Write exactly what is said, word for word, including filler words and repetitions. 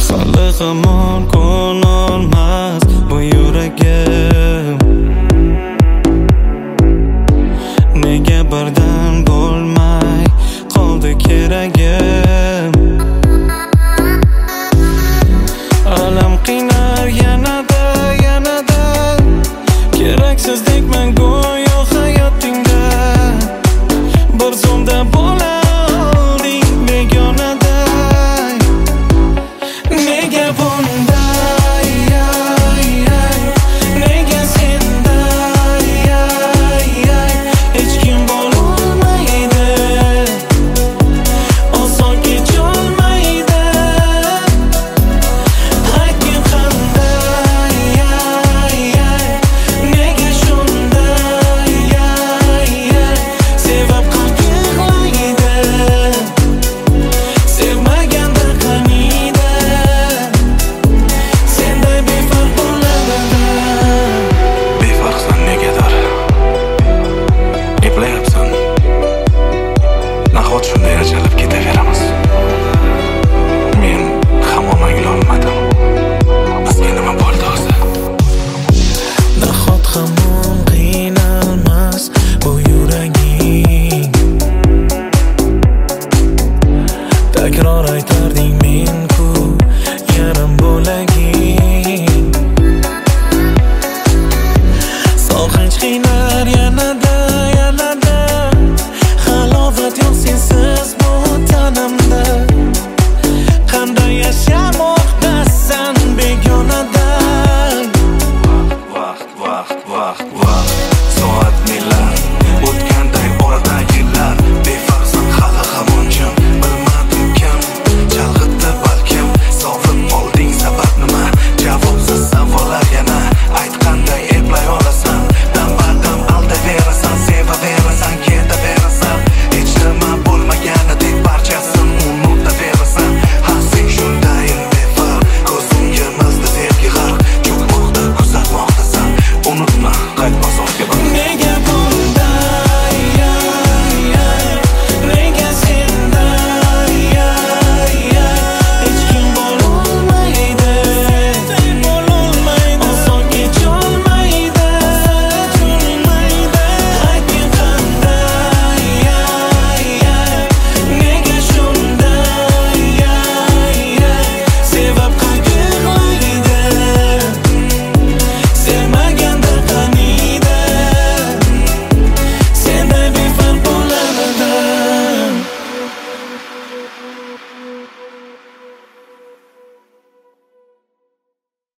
hali hamon ko'nolmas bu yuragim. Nega birdan bo'lmay qoldi keragim. Alam qiynar yanada yanada, keraksizdekman go'yo hayotingda. Bir zumda bo'la olding begonada. Nega bunday, nega senday, hech kim bo'lolmaydi, oson kecholmaydi. Hakim qanday, nega shunday, sevib qalb yig'laydi, sevmaganda qaniydi, senday befarq bo'ladi. Befarqsan negadir, eplayapsan. Nahot shunday ajralib ketaveramiz? Men hamon anglolmadim. Bizga nima bo'ldi o'zi? Nahot hamon qiynalmas bu yuraging. Takror aytarding men-ku yarim bo'laging. Sog'inch qiynar yanada yanada, halovat yo'q sensiz bu tanamda. Qanday yashamoqdasan begonada. Vaqt, vaqt, vaqt, vaqt. Soat nelar o'tganday oradan yillar. Befarqsan hali hamon jim, bilmadim kim chalg'itdi balkim. Sovib olding sabab nima? Javobsiz savollar yana. Aytganday eplay olasan, dam-badam aldaverasan, sevaverasan, ketaverasan. Hech nima bo'lmaganidek barchasini unutaverasan. Ha, sen shundayin befarq, ko'zimga mazda sevgi g'arq. Cho'kmoqda, kuzatmoqdasan, unutma, qaytmas ortga bak. Nega bunday, nega senday, hech kim bo'lolmaydi, oson kecholmaydi. Hakim qanday, nega shunday, sevib qalb yig'laydi, sevmaganda qaniydi, senday befarq bo'ladi.